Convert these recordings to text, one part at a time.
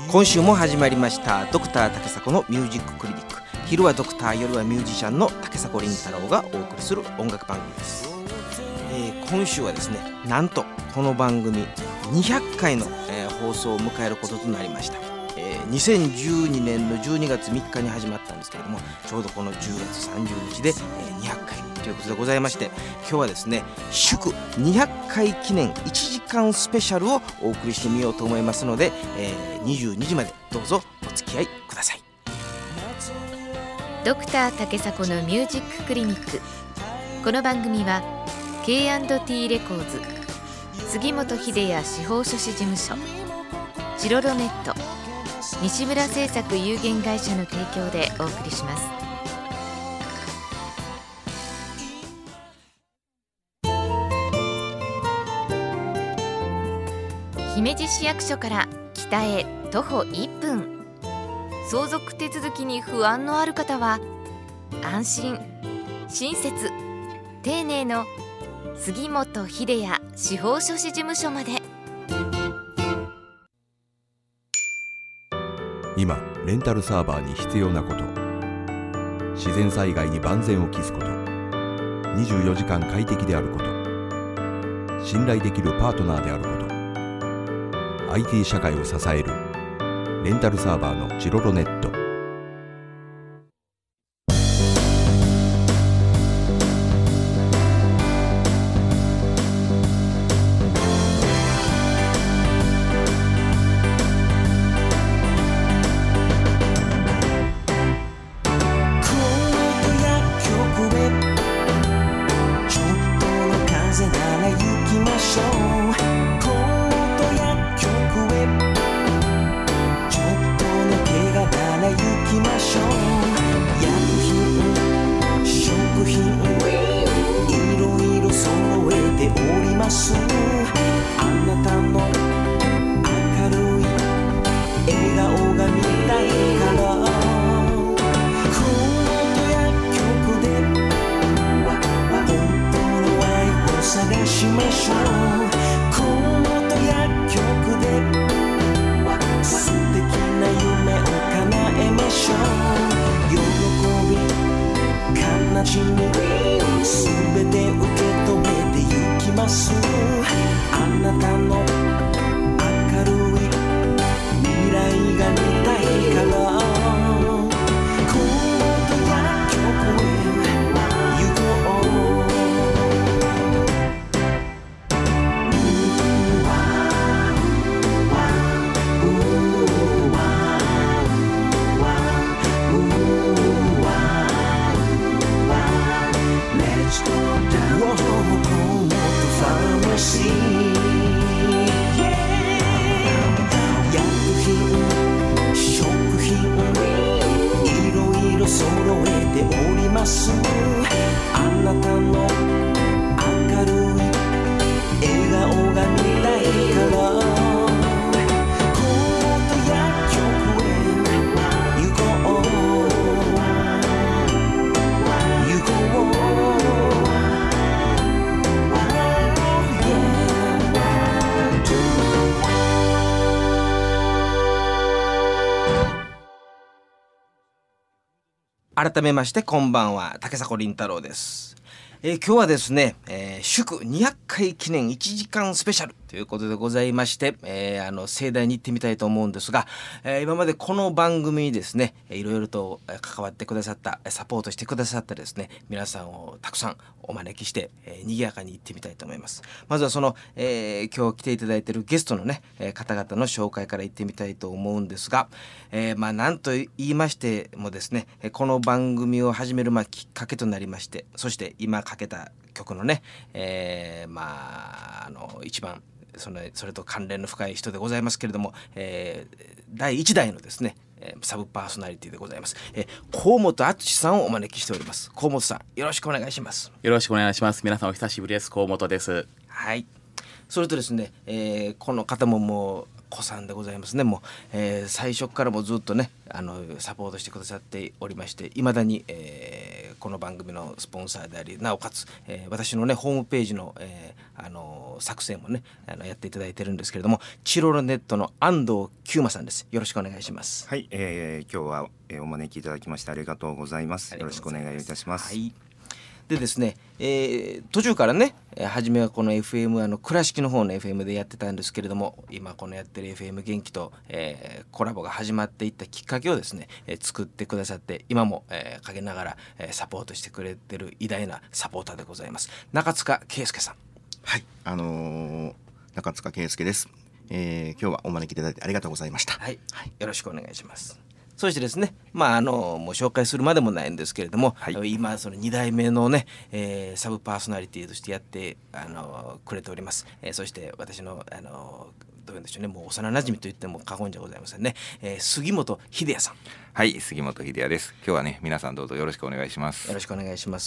今週も始まりましたドクター竹迫のミュージッククリニック。昼はドクター、夜はミュージシャンの竹迫倫太郎がお送りする音楽番組です。今週はですね、なんとこの番組200回の、放送を迎えることとなりました。2012年の12月3日に始まったんですけれども、ちょうどこの10月30日で、200回ということでございまして、今日はですね、祝200回記念1時間スペシャルをお送りしてみようと思いますので、22時までどうぞお付き合いください。 ドクター竹迫のミュージッククリニック。この番組は K&T レコーズ、杉本秀也司法書士事務所、チロロネット、西村製作有限会社の提供でお送りします。姫路市役所から北へ徒歩1分。相続手続きに不安のある方は、安心、親切、丁寧の杉本秀也司法書士事務所まで。 今レンタルサーバーに必要なこと、自然災害に万全を期すこと、24時間快適であること、信頼できるパートナーであること、 IT 社会を支えるレンタルサーバーのチロロネット。 改めましてこんばんは、竹迫倫太郎です。今日はですね、祝200回記念1時間スペシャルということでございまして、盛大に行ってみたいと思うんですが、今までこの番組にですね、いろいろと関わってくださった、サポートしてくださったですね、皆さんをたくさんお招きして、賑やかに行ってみたいと思います。まずはその、今日来ていただいているゲストのね、方々の紹介から行ってみたいと思うんですが、なんと言いましてもですね、この番組を始めるきっかけとなりまして、そして今かけた曲のね、一番それと関連の深い人でございますけれども、第1代のですね、サブパーソナリティでございます、河本敦さんをお招きしております。河本さん、よろしくお願いします。 よろしくお願いします。皆さんお久しぶりです。河本です。 はい。それとですね、この方ももう子さんでございますね。もう、最初からもずっとねサポートしてくださっておりまして、いまだに、 この番組のスポンサーであり、なおかつ、私のねホームページの、作成もねやっていただいてるんですけれども、チロルネットの安藤久馬さんです。よろしくお願いします。 はい、今日は、お招きいただきましてありがとうございます。よろしくお願いいたします。 はい。でですね、途中からね初めはこの FM 倉敷の方の FM でやってたんですけれども、今このやってる FM 元気と、コラボが始まっていったきっかけをですね、作ってくださって今も、陰ながら、サポートしてくれてる偉大なサポーターでございます。中塚圭介さん。 はい、中塚圭介です。今日はお招きいただいてありがとうございました。 はい、よろしくお願いします。そしてですね、もう紹介するまでもないんですけれども、今その2代目のね、サブパーソナリティとしてやってくれております。そして私のどういうんでしょうね、もう幼馴染と言っても過言じゃございませんね。杉本秀也さん。 はい、杉本秀也です。今日はね皆さんどうぞよろしくお願いします。 よろしくお願いします。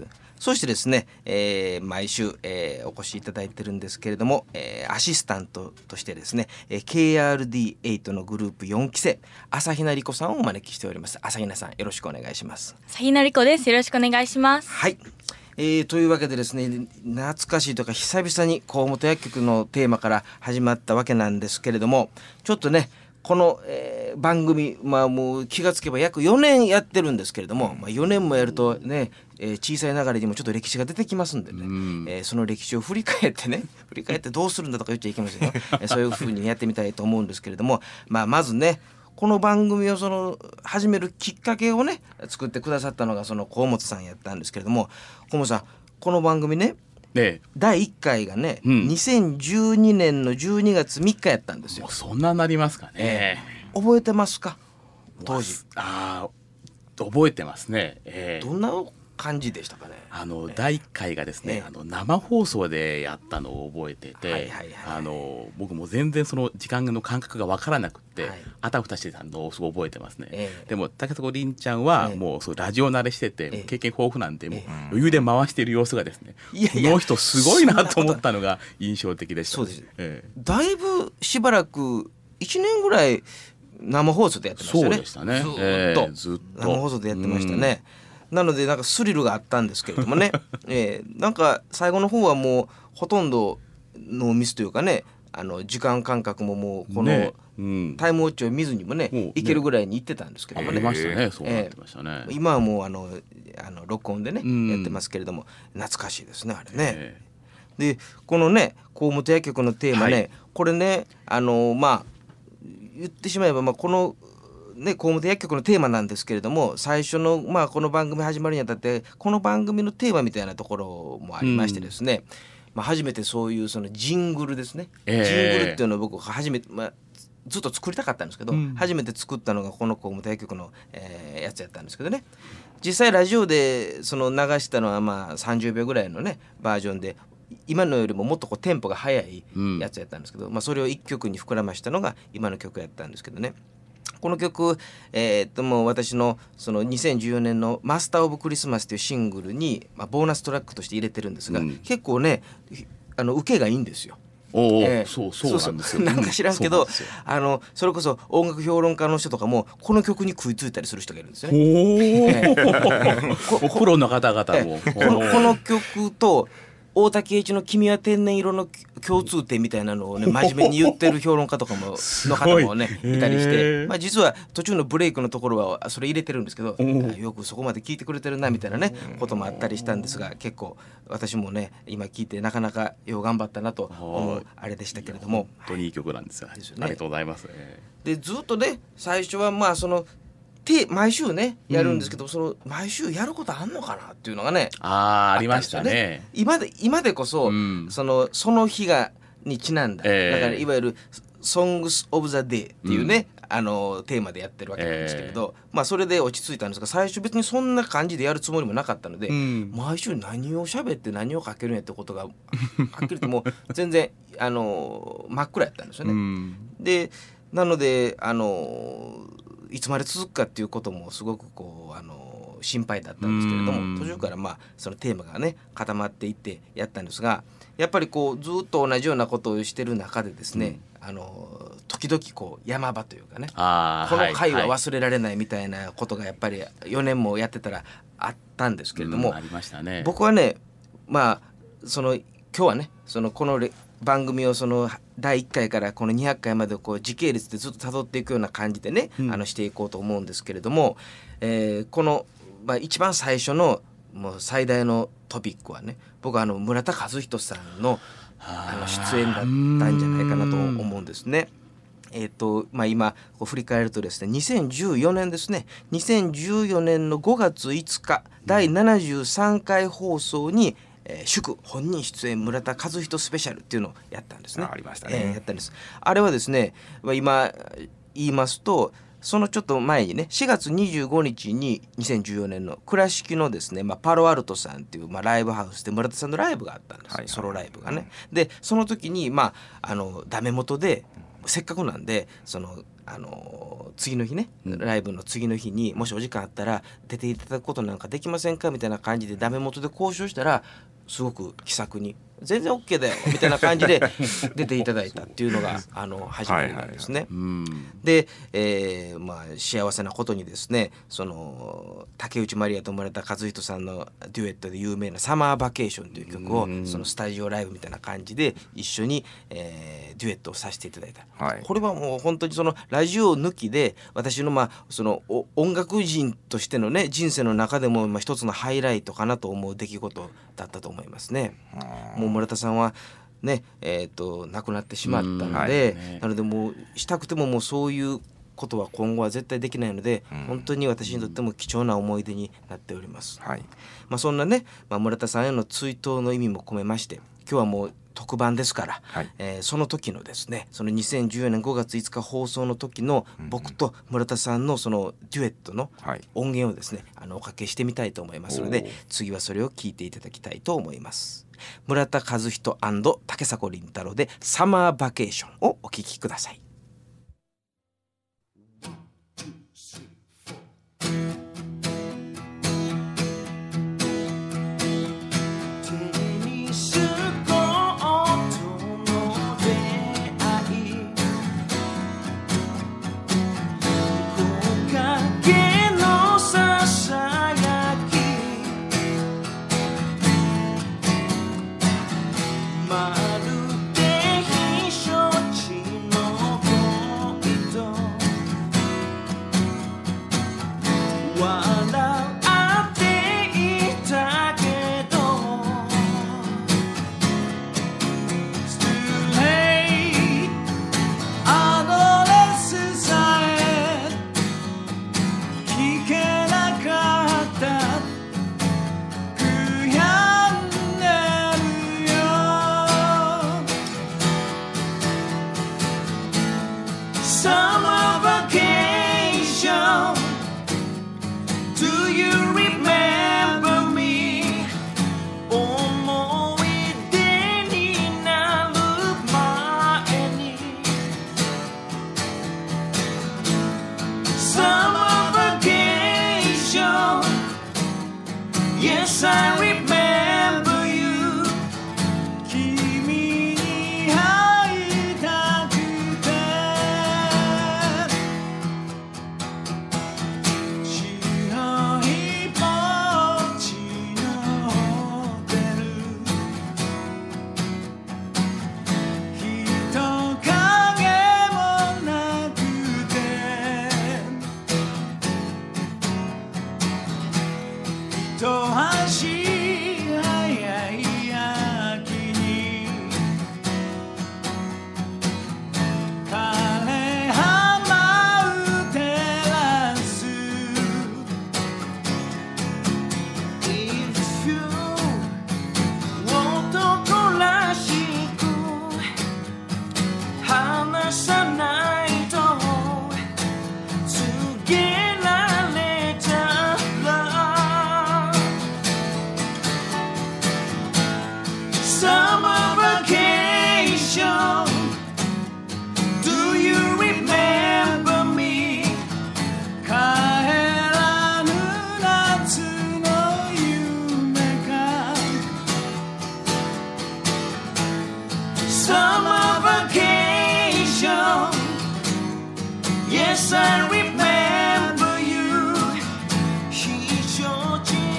そしてですね、毎週、お越しいただいてるんですけれども、アシスタントとしてですね、KRD8 のグループ4期生朝比奈理子さんをお招きしております。朝比奈さん、よろしくお願いします。 朝比奈理子です。よろしくお願いします。 はい。というわけでですね、懐かしいというか久々に河本薬局のテーマから始まったわけなんですけれども、ちょっとねこの、番組、もう気がつけば約4年やってるんですけれども、4年もやるとね、小さい流れにもちょっと歴史が出てきますんでね、その歴史を振り返ってどうするんだとか言っちゃいけませんよそういう風にやってみたいと思うんですけれども、まずねこの番組を始めるきっかけをね作ってくださったのがその河本さんやったんですけれども、河本さんこの番組ね、第1回がね、2012年の12月3日やったんですよ。 もうそんななりますかね。 覚えてますか当時。 覚えてますね。 どんな感じでしたかね。 第1回がですね、生放送でやったのを覚えてて、僕も全然その時間の感覚が分からなくって、あたふたしてたのをすごい覚えてますね。でも竹迫凛ちゃんはもうそうラジオ慣れしてて、経験豊富なんでもう余裕で回している様子がですね、この人すごいなと思ったのが印象的でした。 そうです、だいぶしばらく1年ぐらい生放送でやってましたね。 そうでしたね。 ずっと生放送でやってましたね。なのでなんかスリルがあったんですけれどもね、なんか最後の方はもうほとんどノーミスというかね、時間感覚ももうこのタイムウォッチを見ずにもねいけるぐらいに行ってたんですけどもね。 そうなってましたね。 今はもう録音でねやってますけれども、懐かしいですねあれね。でこのね河本薬局のテーマね、これね言ってしまえばこの河本薬局のテーマなんですけれども、最初のこの番組始まるにあたってこの番組のテーマみたいなところもありましてですね、初めてそういうそのジングルですね、ジングルっていうのを僕初めて、ずっと作りたかったんですけど、初めて作ったのがこの河本薬局の、やつやったんですけどね、実際ラジオでその流したのは30秒ぐらいのねバージョンで、今のよりももっとテンポが速いやつやったんですけど、それを1曲に膨らましたのが今の曲やったんですけどね。この曲、もう私のその2014年のマスターオブクリスマスというシングルに、ボーナストラックとして入れてるんですが、結構ね受けがいいんですよ。 そうなんですよ。 なんか知らんけど、それこそ音楽評論家の人とかもこの曲に食いついたりする人がいるんですよね。 プロの方々もこの曲と大竹栄一の君は天然色の共通点みたいなのをね真面目に言ってる評論家とかもの方もねいたりして、実は途中のブレイクのところはそれ入れてるんですけど、よくそこまで聞いてくれてるなみたいなねこともあったりしたんですが、結構私もね今聞いてなかなかよう頑張ったなと思うあれでしたけれども、 本当にいい曲なんですよ。ありがとうございます。 でずっとね最初はその毎週ねやるんですけど、その毎週やることあんのかなっていうのがねありましたね。 今でこそ、その日にちなんだ、だからいわゆるSongs of the Day っていうね、テーマでやってるわけなんですけれど、それで落ち着いたんですが、最初別にそんな感じでやるつもりもなかったので、毎週何を喋って何をかけるんやってことがはっきり言ってもう全然真っ暗やったんですよね。でなのでいつまで続くかっていうこともすごく心配だったんですけれども、途中からそのテーマがね固まっていってやったんですが、やっぱりずっと同じようなことをしてる中でですね、時々山場というかね、この回は忘れられないみたいなことがやっぱり4年もやってたらあったんですけれども、 ありましたね。 僕はね今日はねこの番組を第1回からこの200回まで時系列でずっと辿っていくような感じでね、していこうと思うんですけれども、この、一番最初のもう最大のトピックはね、僕は村田和人さんの出演だったんじゃないかなと思うんですね。今振り返るとですね、2014年ですね、2014年の5月5日第73回放送に祝本人出演村田和人スペシャルっていうのをやったんですね。 ありましたね。 やったんです。あれはですね、今言いますとそのちょっと前にね、4月25日に2014年の倉敷のですね、パロアルトさんっていうライブハウスで村田さんのライブがあったんです、ソロライブがね。でその時にダメ元でせっかくなんで次の日ね、ライブの次の日にもしお時間あったら出ていただくことなんかできませんかみたいな感じでダメ元で交渉したら、すごく気さくに全然 OK だよみたいな感じで出ていただいたっていうのが始まりなんですね。で、幸せなことにですね、竹内まりやと村田和人さんのデュエットで有名なサマーバケーションという曲をスタジオライブみたいな感じで一緒に、デュエットをさせていただいた、これはもう本当にラジオ抜きで私の音楽人としてのね人生の中でも一つのハイライトかなと思う出来事だったと思いますね。もう村田さんはね、亡くなってしまったので、なのでもうしたくてももうそういうことは今後は絶対できないので、本当に私にとっても貴重な思い出になっております。そんなね、村田さんへの追悼の意味も込めまして、今日はもう特番ですから、その時のですね、その2014年5月5日放送の時の僕と村田さんのそのデュエットの音源をですね、おかけしてみたいと思いますので、次はそれを聞いていただきたいと思います。村田和人&竹迫倫太郎でサマーバケーションをお聞きください。Yes, I remember you. 君に会いたくて白いポーチのホテル、人影もなくて一足早い秋に枯れ葉舞うテラス If you 男らしく話さないと告げられたらSummer vacation. Do you remember me? 帰らぬ夏の夢か Summer vacation. Yes, I remember you. 非常時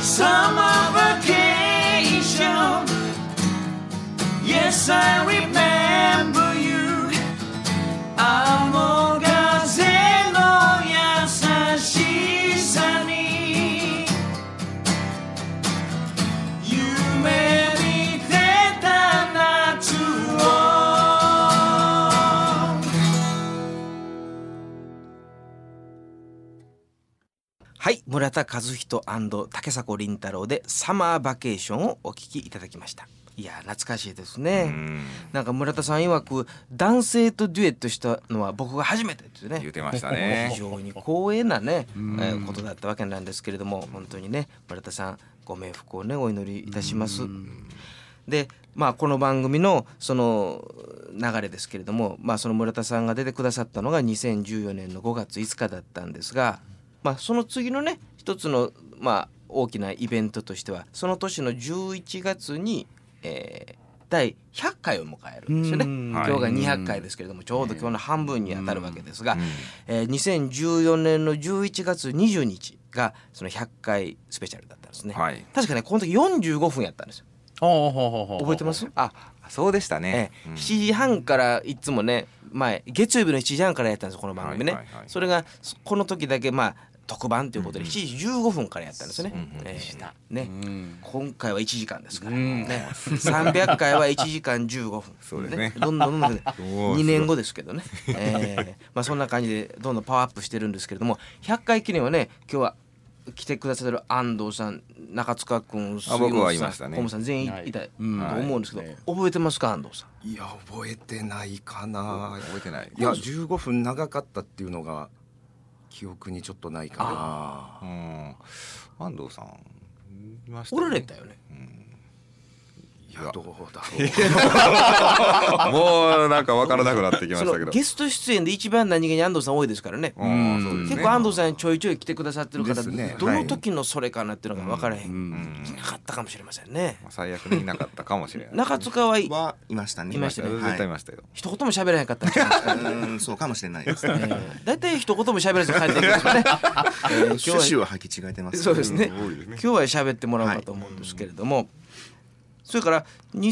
Summer vacation. Yes, I remember you. 雨風の優しさに夢見てた夏を。 はい、村田和人&竹迫倫太郎でサマーバケーションをお聞きいただきました。いや懐かしいですね。なんか村田さん曰く男性とデュエットしたのは僕が初めてってね言ってましたね。 非常に光栄なね、ことだったわけなんですけれども、本当にね村田さんご冥福をねお祈りいたします。でこの番組のその流れですけれども、その村田さんが出てくださったのが2014年の5月5日だったんですが、その次のね一つの大きなイベントとしてはその年の11月に第100回を迎えるんですよね。今日が200回ですけれども、ちょうど今日の半分に当たるわけですが、2014年の11月20日がその100回スペシャルだったんですね。確かねこの時45分やったんですよ。覚えてます？ そうでしたね。 7時半からいつもね月曜日の7時半からやったんですよこの番組ね。それがこの時だけ特番ということで7時15分からやったんですね。今回は1時間ですからね。300回は1時間15分。 そうですね。 どんどん2年後ですけどね。そんな感じでどんどんパワーアップしてるんですけれども、100回記念はね今日は来てくださる安藤さん、中塚君、杉本さん、小本さん全員いたと思うんですけど、覚えてますか安藤さん？ いや覚えてないかな。 覚えてない。 いや15分長かったっていうのが記憶にちょっとないかな。 安藤さんいましたね。おられたよね。 いやどうだろう。もうなんか分からなくなってきましたけど。 ゲスト出演で一番何気に安藤さん多いですからね。結構安藤さんちょいちょい来てくださってる方、どの時のそれかなっていうのが分からへん。いなかったかもしれませんね。 最悪にいなかったかもしれない。 中塚はいましたね。 いましたね。 絶対いましたよ。 一言も喋らへんかったんじゃないですか。 そうかもしれないです。 だいたい一言も喋らず帰っていくんですよね。 趣旨を履き違えてます。 そうですね。今日は喋ってもらおうかと思うんですけれども。それから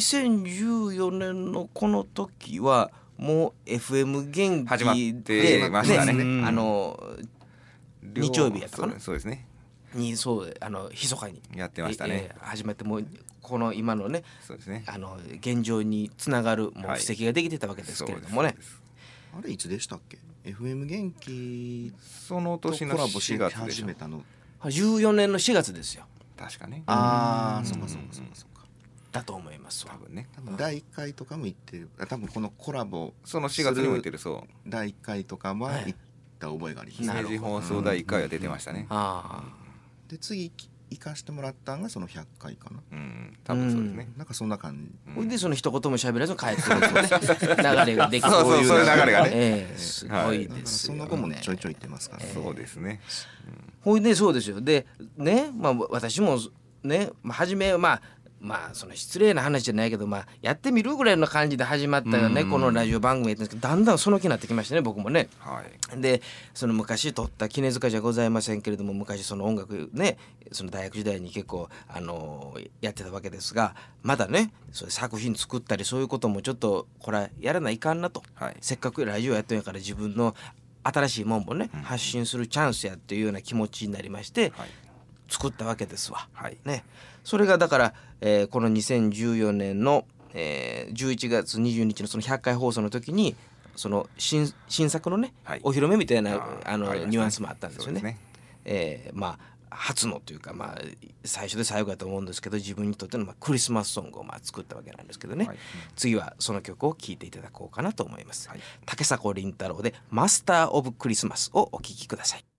2014年のこの時はもう FM 元気で始まってましたね。 日曜日やったかな。 そうですね。 密かにやってましたね。 始まってもうこの今のね、 そうですね。 現状につながるもう布石ができてたわけですけれどもね。 あれいつでしたっけ？ FM 元気その年の4月で始めたの。 14年の4月ですよ。 確かね。 そうかそうかそうかそうか。 だと思いますわ。 多分ね。第1回とかも行ってる。多分このコラボその4月にも行ってる。そう。 第1回とかは行った覚えがあります。 政治放送第1回は出てましたね。 で次行かしてもらったんがその100回かな。 多分そうですね。 なんかそんな感じ。でその一言も喋らず帰ってくる流れができる。 そういう流れがね。 すごいですよね。 その後もちょいちょい行ってますから。 そうですね。 ほいでそうですよ。でね私もね初めその失礼な話じゃないけどやってみるぐらいの感じで始まったよねこのラジオ番組やったんですけど、だんだんその気になってきましたね僕もね。でその昔撮った絹塚じゃございませんけれども、昔その音楽ねその大学時代に結構やってたわけですが、まだねそれ作品作ったりそういうこともちょっとこれはやらないかんなと、せっかくラジオやってるんやから自分の新しいもんもね発信するチャンスやっていうような気持ちになりまして、作ったわけですわ。ね、それがだから、この2014年の、11月20日のその100回放送の時にその 新作のね、お披露目みたいなニュアンスもあったんですよね。初のというか最初で最後だと思うんですけど、自分にとってのクリスマスソングを作ったわけなんですけどね、次はその曲を聴いていただこうかなと思います。竹迫倫太郎でマスターオブクリスマスをお聴きください。